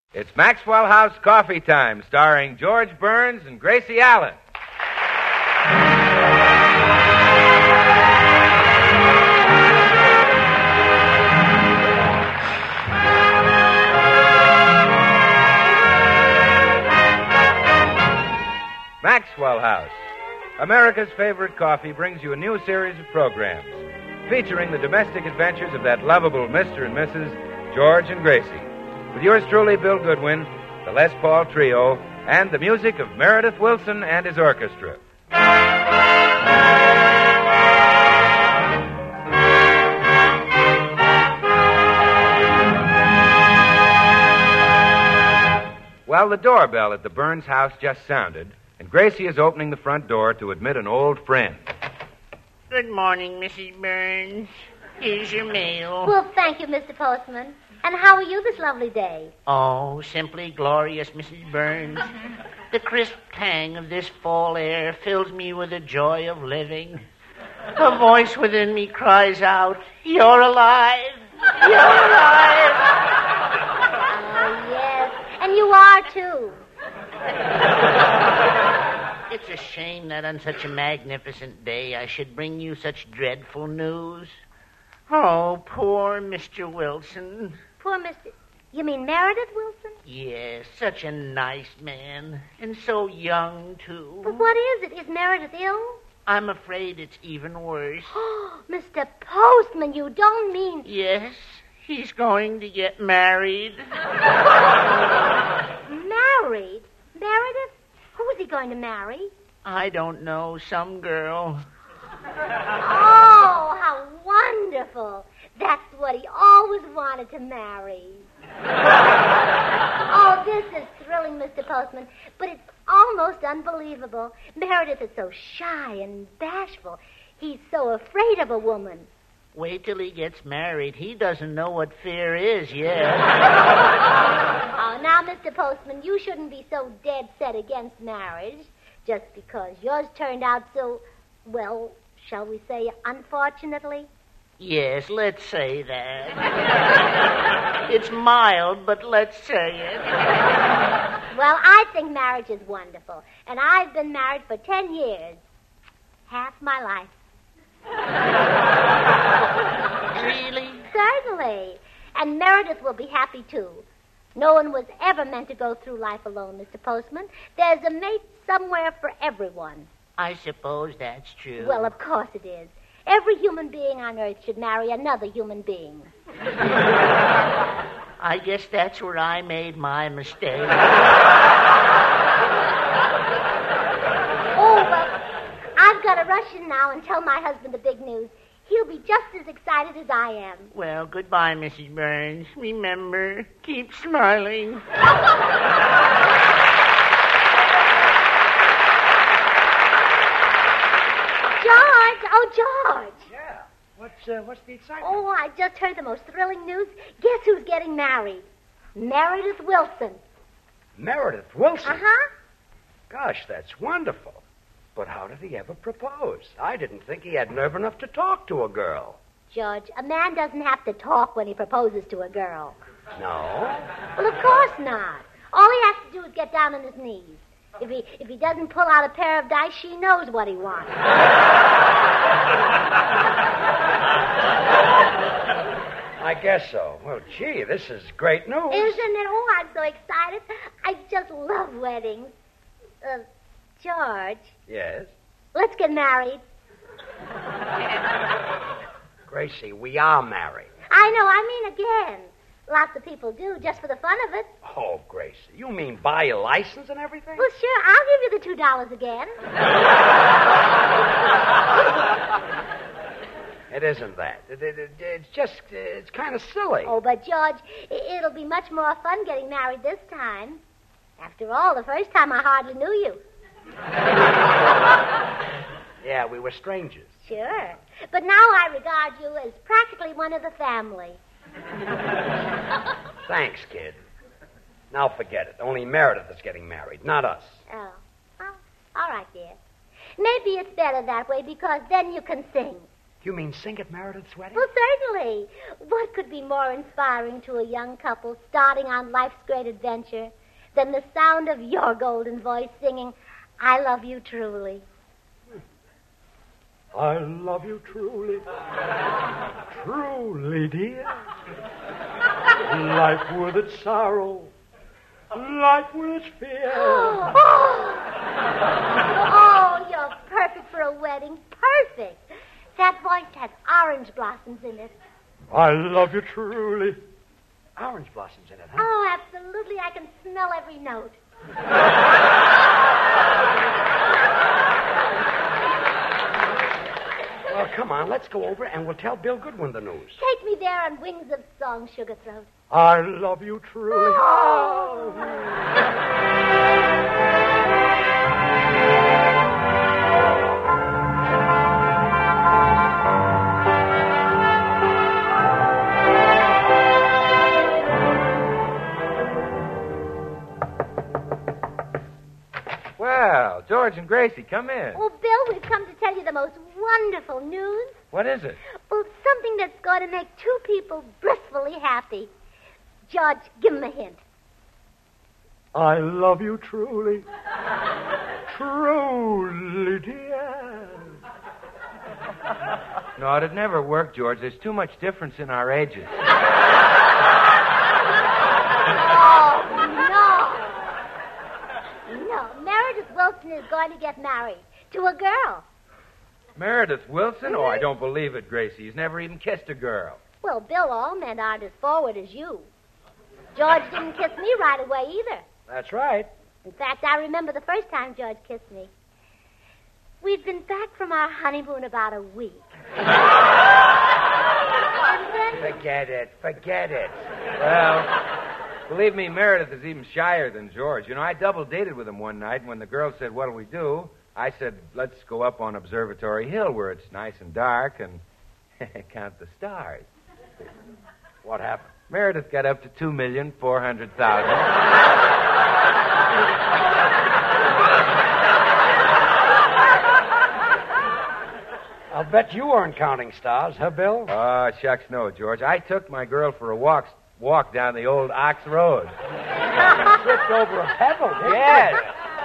It's Maxwell House Coffee Time, starring George Burns and Gracie Allen. Maxwell House, America's favorite coffee, brings you a new series of programs featuring the domestic adventures of that lovable Mr. and Mrs. George and Gracie. With yours truly, Bill Goodwin, the Les Paul Trio, and the music of Meredith Willson and his orchestra. Well, the doorbell at the Burns house just sounded, and Gracie is opening the front door to admit an old friend. Good morning, Mrs. Burns. Here's your mail. Well, thank you, Mr. Postman. And how are you this lovely day? Oh, simply glorious, Mrs. Burns. The crisp tang of this fall air fills me with the joy of living. A voice within me cries out, "You're alive! You're alive!" Oh, yes. And you are, too. It's a shame that on such a magnificent day I should bring you such dreadful news. Oh, poor Mr. Wilson. Poor Mr. You mean Meredith Wilson? Yes, such a nice man. And so young, too. But what is it? Is Meredith ill? I'm afraid it's even worse. Oh, Mr. Postman, you don't mean... Yes, he's going to get married. Married? Meredith? Who's he going to marry? I don't know, some girl. Oh, how wonderful. That's what he always wanted to marry. Oh, this is thrilling, Mr. Postman, but it's almost unbelievable. Meredith is so shy and bashful. He's so afraid of a woman. Wait till he gets married. He doesn't know what fear is yet. Oh, now, Mr. Postman, you shouldn't be so dead set against marriage just because yours turned out so, well, shall we say, unfortunately? Yes, let's say that. It's mild, but let's say it. Well, I think marriage is wonderful, and I've been married for 10 years. Half my life. Really? Certainly. And Meredith will be happy, too. No one was ever meant to go through life alone, Mr. Postman. There's a mate somewhere for everyone. I suppose that's true. Well, of course it is. Every human being on Earth should marry another human being. I guess that's where I made my mistake. Oh, well, I've got to rush in now and tell my husband the big news. He'll be just as excited as I am. Well, goodbye, Mrs. Burns. Remember, keep smiling. George! Oh, George! Yeah. What's the excitement? Oh, I just heard the most thrilling news. Guess who's getting married? Meredith Wilson. Meredith Wilson? Uh-huh. Gosh, that's wonderful. But how did he ever propose? I didn't think he had nerve enough to talk to a girl. George, a man doesn't have to talk when he proposes to a girl. No? Well, of course not. All he has to do is get down on his knees. If he doesn't pull out a pair of dice, she knows what he wants. I guess so. Well, gee, this is great news. Isn't it? Oh, I'm so excited. I just love weddings. George, Yes? let's get married. Gracie, we are married. I know, I mean again. Lots of people do, just for the fun of it. Oh, Gracie, you mean buy a license and everything? Well, sure, I'll give you the $2 again. It isn't that. It's just, it's kind of silly. Oh, but George, it'll be much more fun getting married this time. After all, the first time I hardly knew you. Yeah, we were strangers. Sure. But now I regard you as practically one of the family. Thanks, kid. Now forget it. Only Meredith is getting married, not us. Oh. Well, all right, dear. Maybe it's better that way because then you can sing. You mean sing at Meredith's wedding? Well, certainly. What could be more inspiring to a young couple starting on life's great adventure than the sound of your golden voice singing, I love you truly. I love you truly. Truly, dear. Life with its sorrow. Life with its fear. Oh, you're perfect for a wedding. Perfect. That voice has orange blossoms in it. I love you truly. Orange blossoms in it, huh? Oh, absolutely. I can smell every note. Well, come on, let's go over and we'll tell Bill Goodwin the news. Take me there on wings of song, Sugarthroat. I love you truly. Oh. Well, George and Gracie, come in. Oh, Bill, we've come to tell you the most wonderful news. What is it? Well, something that's going to make two people blissfully happy. George, give him a hint. I love you truly. Truly, dear. No, it'd never work, George. There's too much difference in our ages. No, Meredith Wilson is going to get married to a girl. Meredith Wilson? Oh, I don't believe it, Gracie. He's never even kissed a girl. Well, Bill, all men aren't as forward as you. George didn't kiss me right away either. That's right. In fact, I remember the first time George kissed me. We'd been back from our honeymoon about a week. And then... Forget it. Well, believe me, Meredith is even shyer than George. You know, I double-dated with him one night, and when the girl said, what'll we do? I said, let's go up on Observatory Hill where it's nice and dark and count the stars. What happened? Meredith got up to 2,400,000. I'll bet you weren't counting stars, huh, Bill? Oh, shucks, no, George. I took my girl for a walk down the old Ox Road. Tripped over a pebble, didn't Yes.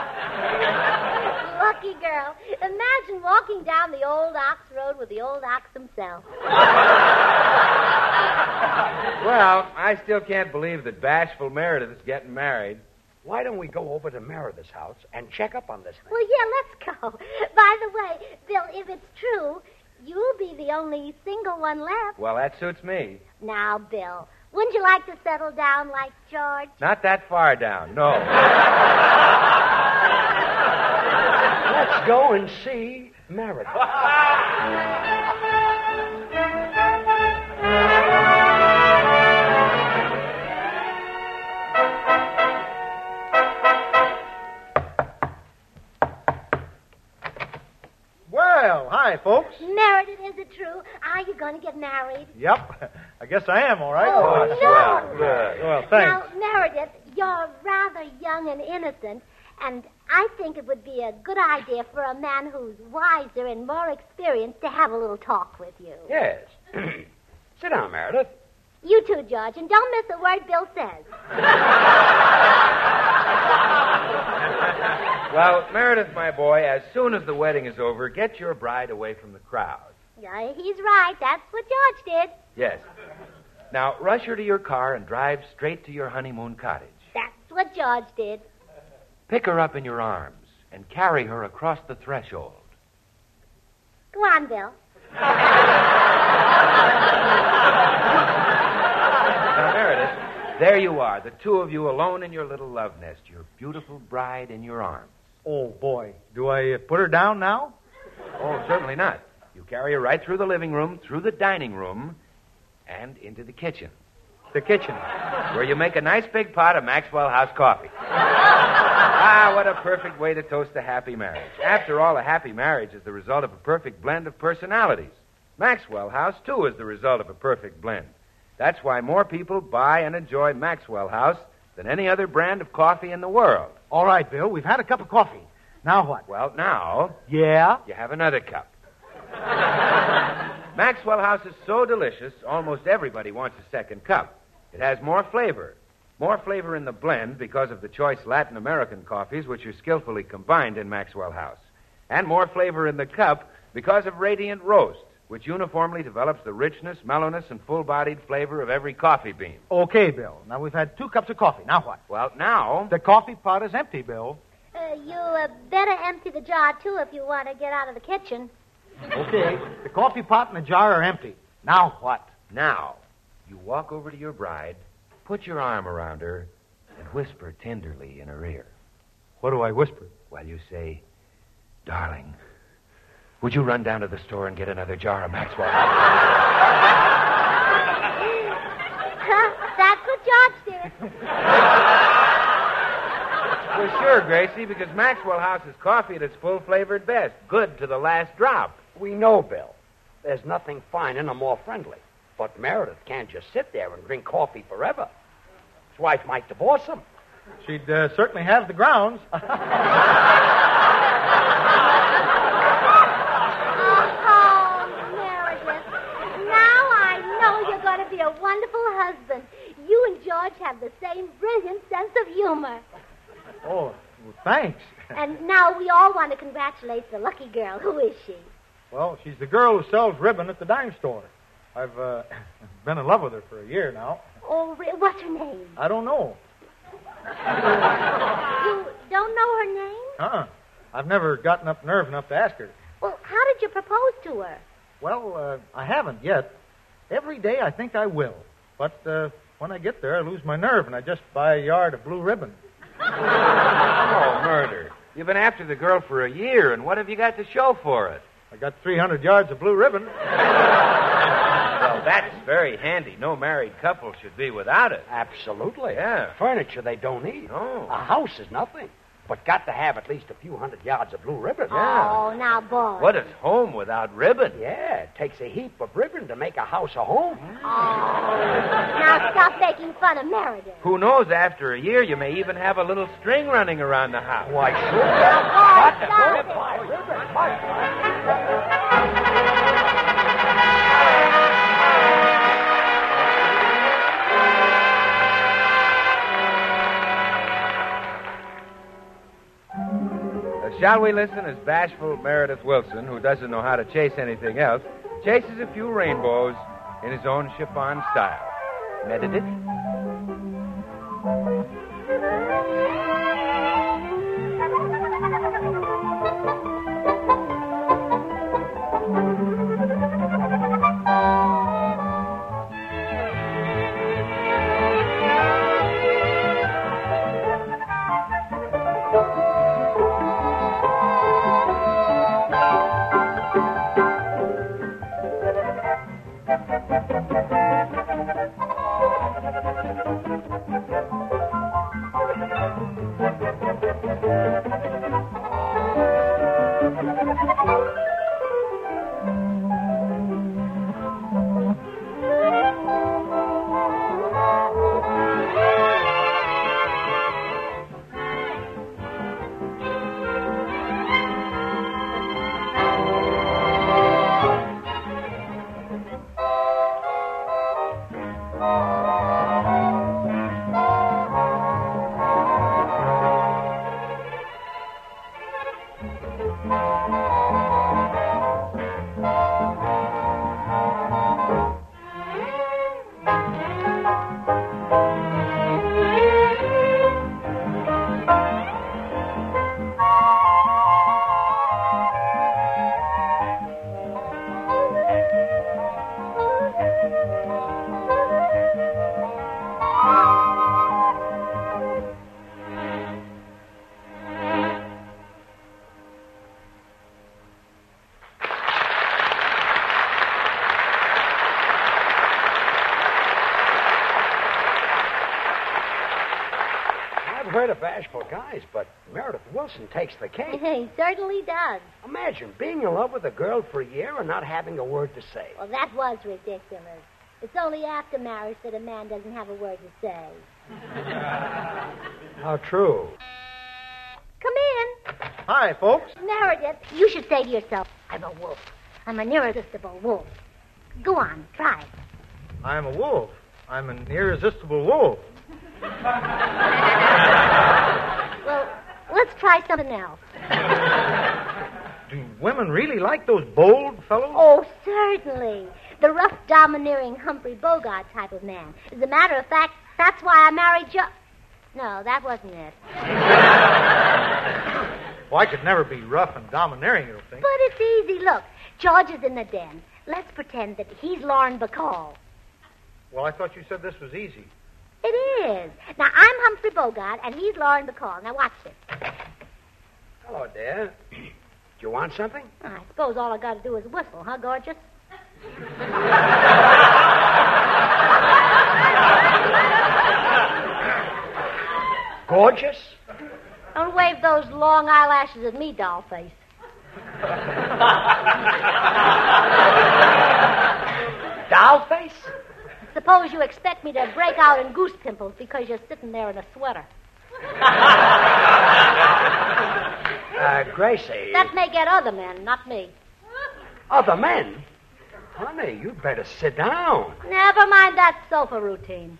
Lucky girl. Imagine walking down the old Ox Road with the old ox himself. Well, I still can't believe that bashful Meredith is getting married. Why don't we go over to Meredith's house and check up on this thing? Well, yeah, let's go. By the way, Bill, if it's true, you'll be the only single one left. Well, that suits me. Now, Bill, wouldn't you like to settle down like George? Not that far down, no. Let's go and see Meredith. Well, hi, folks. Meredith, is it true? Are you going to get married? Yep. I guess I am, all right. Oh, no. Swell. Good. Well, thanks. Now, Meredith, you're rather young and innocent, and I think it would be a good idea for a man who's wiser and more experienced to have a little talk with you. Yes. Sit down, Meredith. You too, George, and don't miss a word Bill says. Well, Meredith, my boy, as soon as the wedding is over, get your bride away from the crowd. Yeah, he's right. That's what George did. Yes. Now, rush her to your car and drive straight to your honeymoon cottage. That's what George did. Pick her up in your arms and carry her across the threshold. Go on, Bill. Now, Meredith, there you are, the two of you alone in your little love nest, your beautiful bride in your arms. Oh, boy. Do I put her down now? Oh, certainly not. You carry her right through the living room, through the dining room, and into the kitchen. The kitchen. Where you make a nice big pot of Maxwell House coffee. Ah, what a perfect way to toast a happy marriage. After all, a happy marriage is the result of a perfect blend of personalities. Maxwell House, too, is the result of a perfect blend. That's why more people buy and enjoy Maxwell House than any other brand of coffee in the world. All right, Bill. We've had a cup of coffee. Now what? Well, now, Yeah? you have another cup. Maxwell House is so delicious, almost everybody wants a second cup. It has more flavor. More flavor in the blend because of the choice Latin American coffees, which are skillfully combined in Maxwell House. And more flavor in the cup because of Radiant Roast, which uniformly develops the richness, mellowness, and full-bodied flavor of every coffee bean. Okay, Bill. Now, we've had 2 cups of coffee. Now what? Well, now... The coffee pot is empty, Bill. You better empty the jar, too, if you want to get out of the kitchen. Okay. The coffee pot and the jar are empty. Now what? Now, you walk over to your bride, put your arm around her, and whisper tenderly in her ear. What do I whisper? While you say, "Darling, would you run down to the store and get another jar of Maxwell?" That's what George did. Well, sure, Gracie, because Maxwell House is coffee at its full-flavored best. Good to the last drop. We know, Bill. There's nothing finer nor more friendly. But Meredith can't just sit there and drink coffee forever. His wife might divorce him. She'd certainly have the grounds. Oh, Meredith. Now I know you're going to be a wonderful husband. You and George have the same brilliant sense of humor. Oh, well, thanks. And now we all want to congratulate the lucky girl. Who is she? Well, she's the girl who sells ribbon at the dime store. I've been in love with her for a year now. Oh, what's her name? I don't know. You don't know her name? Uh-uh. I've never gotten up nerve enough to ask her. Well, how did you propose to her? Well, I haven't yet. Every day I think I will. But when I get there, I lose my nerve, and I just buy a yard of blue ribbon. Oh, murder. You've been after the girl for a year, and what have you got to show for it? I got 300 yards of blue ribbon. Well, that's very handy. No married couple should be without it. Absolutely. Yeah. Furniture they don't need. Oh. A house is nothing. But got to have at least a few hundred yards of blue ribbon. Yeah. Oh, now, boy. What is home without ribbon? Yeah, it takes a heap of ribbon to make a house a home. Oh. Now stop making fun of Meredith. Who knows, after a year, you may even have a little string running around the house. Why, sure. Now, Got boy, to stop put it. my ribbon. My- Shall we listen as bashful Meredith Wilson, who doesn't know how to chase anything else, chases a few rainbows in his own chiffon style. Meredith? I've heard of bashful guys, but Meredith Wilson takes the cake. He certainly does. Imagine being in love with a girl for a year and not having a word to say. Well, that was ridiculous. It's only after marriage that a man doesn't have a word to say. How true. Come in. Hi, folks. Meredith, you should say to yourself, I'm a wolf. I'm an irresistible wolf. Go on, try. I'm a wolf. I'm an irresistible wolf. Well, let's try something else. Do women really like those bold fellows? Oh, certainly. The rough, domineering Humphrey Bogart type of man. As a matter of fact, that's why I married George. No, that wasn't it. Well, I could never be rough and domineering, you don't think? But it's easy. Look, George is in the den. Let's pretend that he's Lauren Bacall. Well, I thought you said this was easy. It is. Now, I'm Humphrey Bogart, and he's Lauren Bacall. Now, watch this. Hello, dear. Do you want something? I suppose all I got to do is whistle, huh, gorgeous? Gorgeous? Don't wave those long eyelashes at me, doll face. Doll face? Suppose you expect me to break out in goose pimples because you're sitting there in a sweater. Gracie. That may get other men, not me. Other men? Honey, you'd better sit down. Never mind that sofa routine.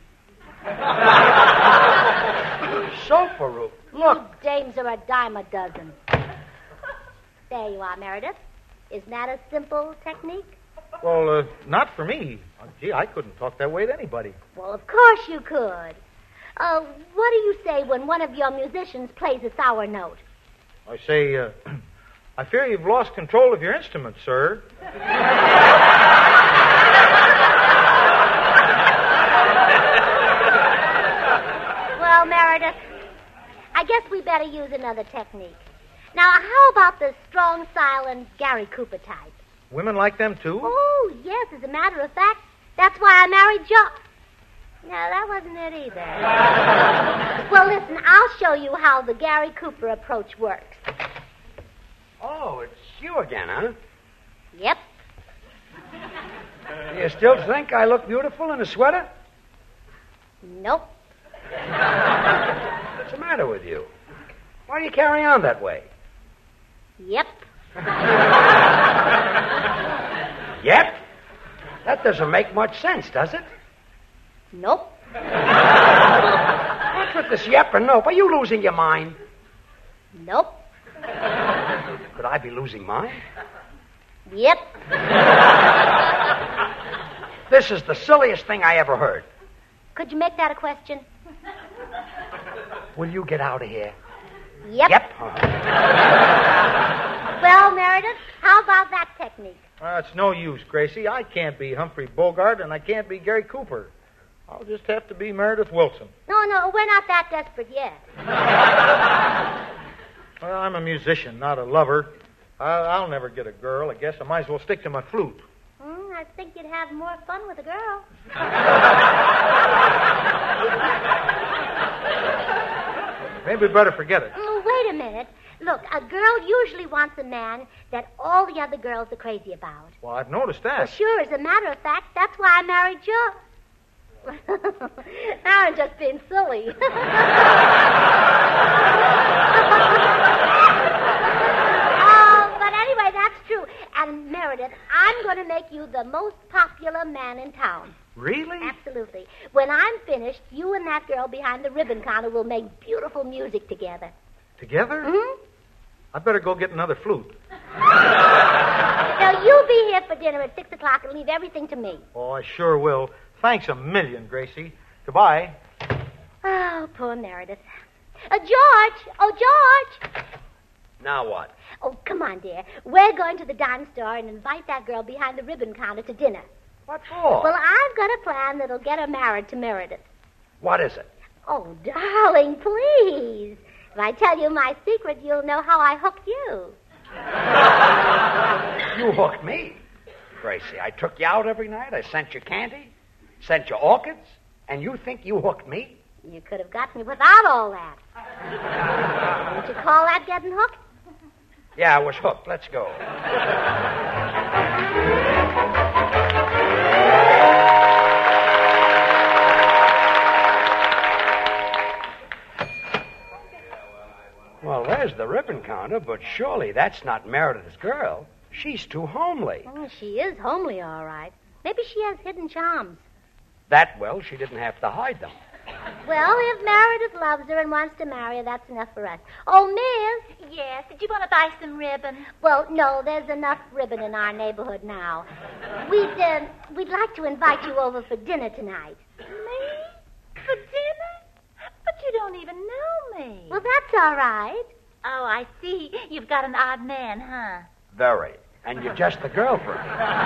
Sofa room. Look. You dames are a dime a dozen. There you are, Meredith. Isn't that a simple technique? Well, not for me. Gee, I couldn't talk that way to anybody. Well, of course you could. What do you say when one of your musicians plays a sour note? I say, I fear you've lost control of your instrument, sir. Well, Meredith, I guess we better use another technique. Now, how about the strong, silent Gary Cooper type? Women like them, too? Oh, yes, as a matter of fact, that's why I married George. No, that wasn't it either. Well, listen, I'll show you how the Gary Cooper approach works. Oh, it's you again, huh? Yep. Do you still think I look beautiful in a sweater? Nope. What's the matter with you? Why do you carry on that way? Yep. Yep? That doesn't make much sense, does it? Nope. What's with this yep and nope? Are you losing your mind? Nope. Could I be losing mine? Yep. This is the silliest thing I ever heard. Could you make that a question? Will you get out of here? Yep. Yep. Well, Meredith, how about that technique? It's no use, Gracie. I can't be Humphrey Bogart, and I can't be Gary Cooper. I'll just have to be Meredith Wilson. No, we're not that desperate yet. Well, I'm a musician, not a lover. I'll never get a girl. I guess I might as well stick to my flute. I think you'd have more fun with a girl. Maybe we'd better forget it. Wait a minute. Look, a girl usually wants a man that all the other girls are crazy about. Well, I've noticed that. Well, sure, as a matter of fact, that's why I married Joe. Now I'm just being silly. But anyway, that's true. And Meredith, I'm going to make you the most popular man in town. Really? Absolutely. When I'm finished, you and that girl behind the ribbon counter will make beautiful music together. Together? Mm-hmm. I'd better go get another flute. Now, you be here for dinner at 6 o'clock and leave everything to me. Oh, I sure will. Thanks a million, Gracie. Goodbye. Oh, poor Meredith. George! Oh, George! Now what? Oh, come on, dear. We're going to the dime store and invite that girl behind the ribbon counter to dinner. What for? Well, I've got a plan that'll get her married to Meredith. What is it? Oh, darling, please. If I tell you my secret, you'll know how I hooked you. You hooked me. Gracie, I took you out every night. I sent you candy, sent you orchids, and you think you hooked me? You could have got me without all that. Don't you call that getting hooked? Yeah, I was hooked. Let's go. Well, there's the ribbon counter, but surely that's not Meredith's girl. She's too homely. Oh, she is homely, all right. Maybe she has hidden charms. That, well, she didn't have to hide them. Well, if Meredith loves her and wants to marry her, that's enough for us. Oh, Miss. Yes, did you want to buy some ribbon? Well, no, there's enough ribbon in our neighborhood now. We'd like to invite you over for dinner tonight. Me? For dinner? But you don't even know me. Well, that's all right. Oh, I see. You've got an odd man, huh? Very. And you're just the girlfriend.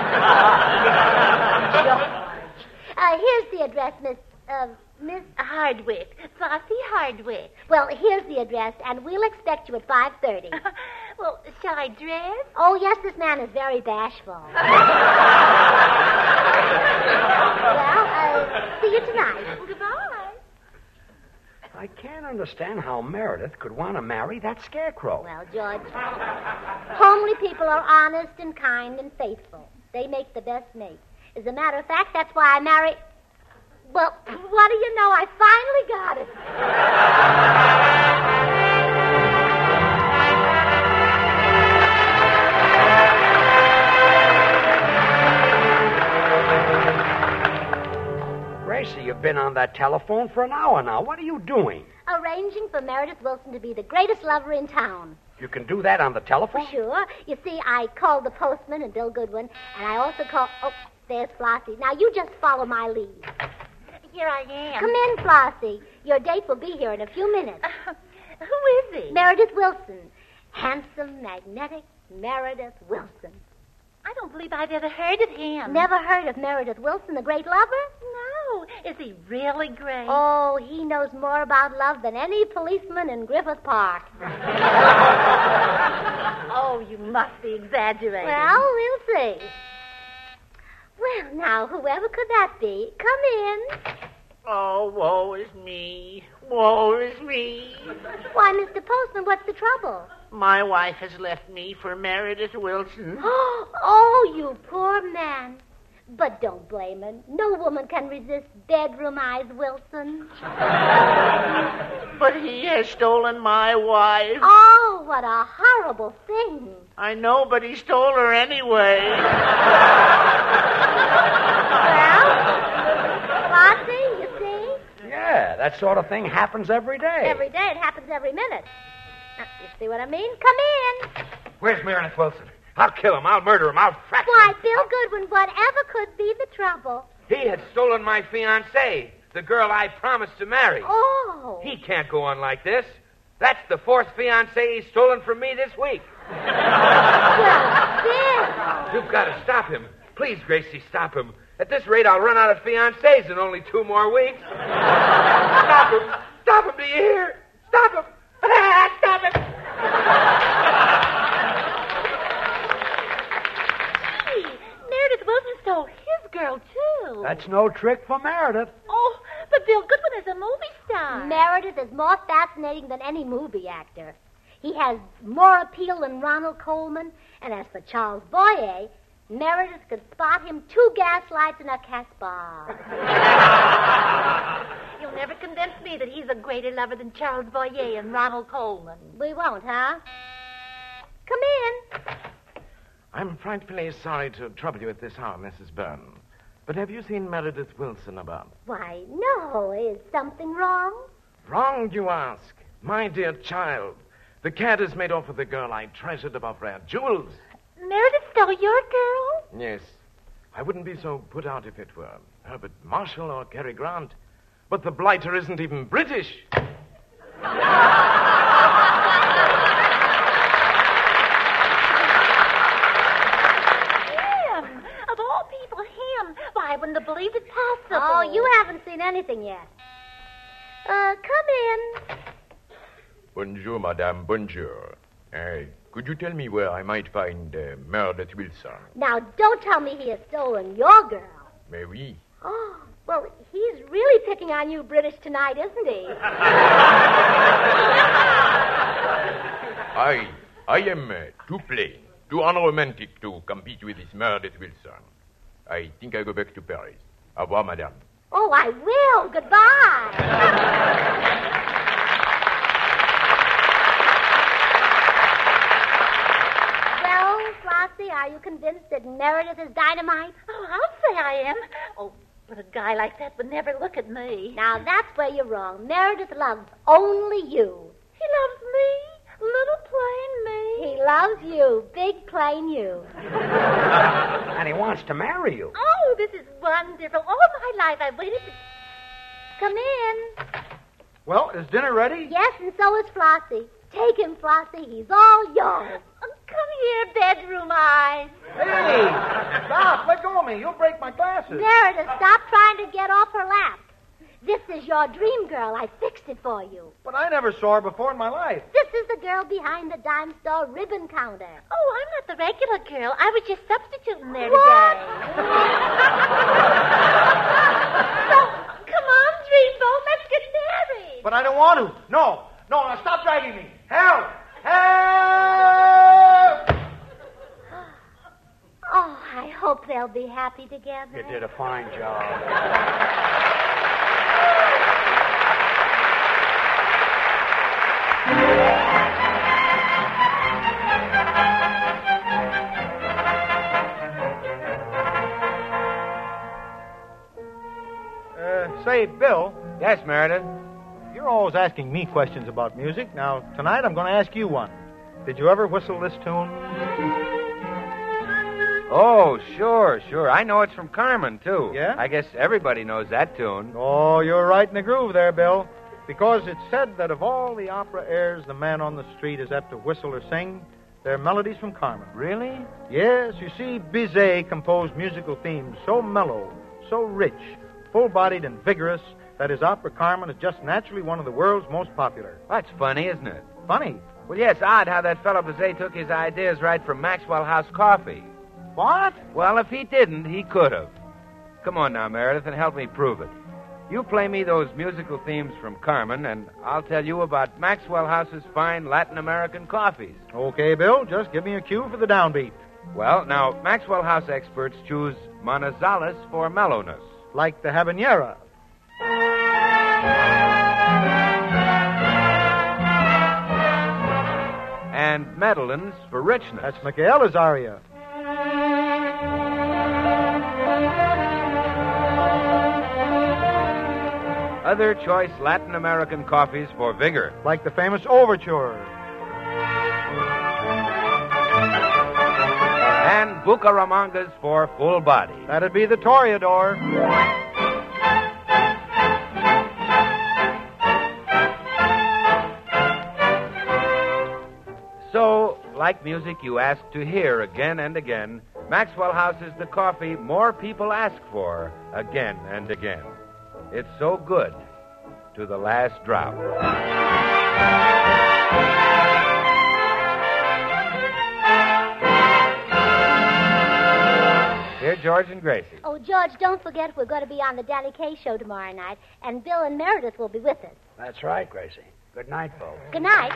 Here's the address, Miss Hardwick. Flossie Hardwick. Well, here's the address, and we'll expect you at 5:30. Well, shall I dress? Oh, yes, this man is very bashful. Well, see you tonight. Goodbye. I can't understand how Meredith could want to marry that scarecrow. Well, George, homely people are honest and kind and faithful. They make the best mate. As a matter of fact, that's why I marry... Well, what do you know? I finally got it. Gracie, you've been on that telephone for an hour now. What are you doing? Arranging for Meredith Wilson to be the greatest lover in town. You can do that on the telephone? Sure. You see, I called the postman and Bill Goodwin, and I also called... Oh, there's Flossie. Now, you just follow my lead. Here I am. Come in, Flossie. Your date will be here in a few minutes. Who is he? Meredith Wilson. Handsome, magnetic Meredith Wilson. I don't believe I've ever heard of him. Never heard of Meredith Wilson, the great lover? No. Is he really great? Oh, he knows more about love than any policeman in Griffith Park. Oh, you must be exaggerating. Well, we'll see. Well, now, whoever could that be? Come in. Oh, woe is me. Woe is me. Why, Mr. Postman, what's the trouble? My wife has left me for Meredith Wilson. Oh, you poor man. But don't blame him. No woman can resist bedroom eyes, Wilson. But he has stolen my wife. Oh, what a horrible thing. I know, but he stole her anyway. Well, Flossie, you see? Yeah, that sort of thing happens every day. Every day. It happens every minute. Now, you see what I mean? Come in. Where's Meredith Wilson? I'll kill him. I'll murder him. I'll fracture Why, him. Bill Goodwin, whatever could be the trouble? He has stolen my fiancée, the girl I promised to marry. Oh. He can't go on like this. That's the fourth fiancée he's stolen from me this week. Well, Bill. You've got to stop him. Please, Gracie, stop him. At this rate, I'll run out of fiancés in only 2 more weeks. Stop him. Stop him, do you hear? Stop him. Stop him. Gee, Meredith Wilson stole his girl, too. That's no trick for Meredith. Oh, but Bill Goodwin is a movie star. Meredith is more fascinating than any movie actor. He has more appeal than Ronald Coleman. And as for Charles Boyer, Meredith could spot him 2 gaslights in a Casbah. You'll never convince me that he's a greater lover than Charles Boyer and Ronald Coleman. We won't, huh? Come in. I'm frightfully sorry to trouble you at this hour, Mrs. Byrne. But have you seen Meredith Wilson about? Why, no. Is something wrong? Wrong, you ask. My dear child, the cat has made off with the girl I treasured above rare jewels. Meredith stole your girl? Yes. I wouldn't be so put out if it were Herbert Marshall or Cary Grant. But the blighter isn't even British. Him! Of all people, him. Why, I wouldn't have believed it possible. Oh, you haven't seen anything yet. Come in. Bonjour, madame, bonjour. Could you tell me where I might find Meredith Wilson? Now, don't tell me he has stolen your girl. Mais oui. Oh, well, he's really picking on you British tonight, isn't he? I am too plain, too unromantic to compete with this Meredith Wilson. I think I go back to Paris. Au revoir, madame. Oh, I will. Goodbye. Well, Flossie, are you convinced that Meredith is dynamite? Oh, I'll say I am. Oh, but a guy like that would never look at me. Now, that's where you're wrong. Meredith loves only you. He loves me, little plain me. He loves you, big plain you. And he wants to marry you. Oh, this is wonderful. All my life I've waited to... Come in. Well, is dinner ready? Yes, and so is Flossie. Take him, Flossie. He's all yours. Oh, come here, bedroom eyes. Hey! Stop! Let go of me. You'll break my glasses. Meredith, stop trying to get off her lap. This is your dream girl. I fixed it for you. But I never saw her before in my life. This is the girl behind the dime store ribbon counter. Oh, I'm not the regular girl. I was just substituting there What? today. So, come on, Dreamboat. Let's get married. But I don't want to. No. Now stop dragging me. Help! Oh, I hope they'll be happy together. You did a fine job. Say, Bill, Yes, Meredith. you're always asking me questions about music. Now, tonight I'm going to ask you one. Did you ever whistle this tune? Oh, sure. I know it's from Carmen, too. Yeah? I guess everybody knows that tune. Oh, you're right in the groove there, Bill. Because it's said that of all the opera airs the man on the street is apt to whistle or sing, they're melodies from Carmen. Really? Yes, you see, Bizet composed musical themes so mellow, so rich, full-bodied and vigorous that his opera Carmen is just naturally one of the world's most popular. That's funny, isn't it? Funny. Well, yes, odd how that fellow Bizet took his ideas right from Maxwell House Coffee. What? Well, if he didn't, he could have. Come on now, Meredith, and help me prove it. You play me those musical themes from Carmen, and I'll tell you about Maxwell House's fine Latin American coffees. Okay, Bill, just give me a cue for the downbeat. Well, now, Maxwell House experts choose Manizales for mellowness. Like the habanera. And Medellins for richness. That's Michaela's aria. Other choice Latin American coffees for vigor. Like the famous overture. And Bucaramangas for full body. That'd be the Toreador. So, like music you ask to hear again and again, Maxwell House is the coffee more people ask for again and again. It's so good to the last drop. Here, George and Gracie. Oh, George, don't forget we're going to be on the Danny Kaye show tomorrow night, and Bill and Meredith will be with us. That's right, Gracie. Good night, folks. Good night.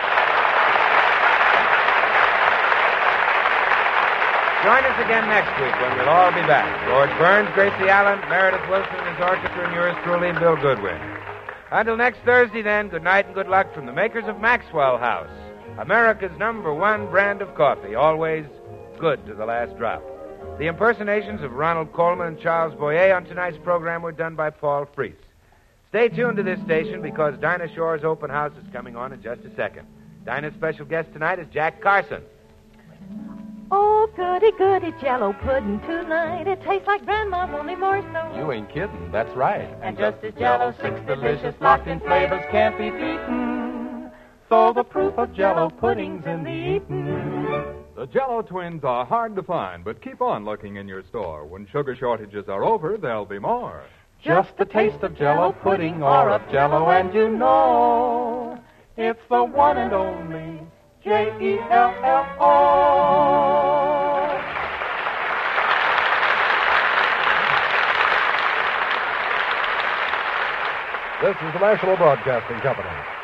Join us again next week when we'll all be back. George Burns, Gracie Allen, Meredith Wilson, his orchestra, and yours truly, Bill Goodwin. Until next Thursday, then, good night and good luck from the makers of Maxwell House, America's #1 brand of coffee, always good to the last drop. The impersonations of Ronald Coleman and Charles Boyer on tonight's program were done by Paul Freese. Stay tuned to this station because Dinah Shore's open house is coming on in just a second. Dinah's special guest tonight is Jack Carson. Oh, goody, goody Jello pudding tonight. It tastes like Grandma's, only more so. You ain't kidding. That's right. And just as Jello, 6 delicious locked-in flavors can't be beaten. So the proof of Jello pudding's in the eating. The Jello twins are hard to find, but keep on looking in your store. When sugar shortages are over, there'll be more. Just the taste of Jello pudding or of Jello, and you know it's the one and only Jello. This is the National Broadcasting Company.